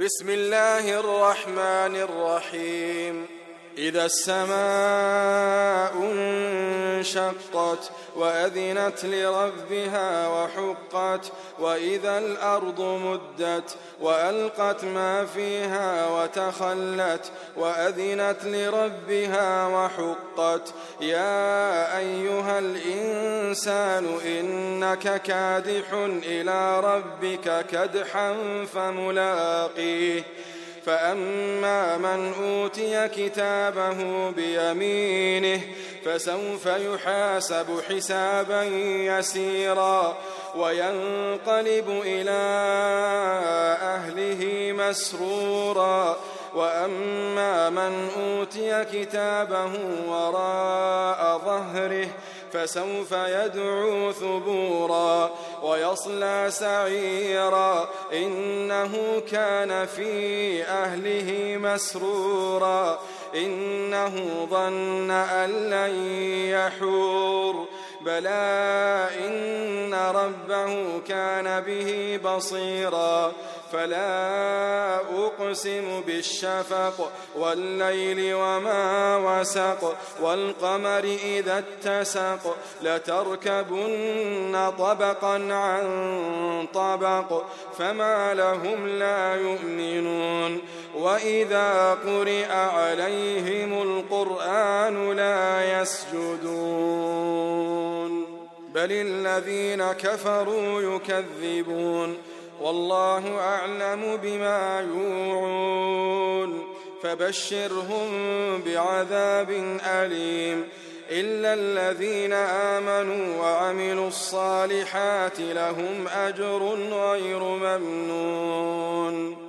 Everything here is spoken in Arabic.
بسم الله الرحمن الرحيم. إذا السماء انشقت وأذنت لربها وحقت وإذا الأرض مدت وألقت ما فيها وتخلت وأذنت لربها وحقت يا أيها الإنسان إنك كادح إلى ربك كدحا فملاقيه فأما من أوتي كتابه بيمينه فسوف يحاسب حسابا يسيرا وينقلب إلى أهله مسرورا وأما من أوتي كتابه وراء ظهره فسوف يدعو ثبورا ويصلى سعيرا إنه كان في أهله مسرورا إنه ظن أن لن يحور بلى إن ربه كان به بصيرا فلا أقسم بالشفق والليل وما وسق والقمر إذا اتسق لتركبن طبقا عن طبق فما لهم لا يؤمنون وإذا قرئ عليهم القرآن لا يسجدون بل الذين كفروا يكذبون والله أعلم بما يوعون فبشرهم بعذاب أليم إلا الذين آمنوا وعملوا الصالحات لهم أجر غير ممنون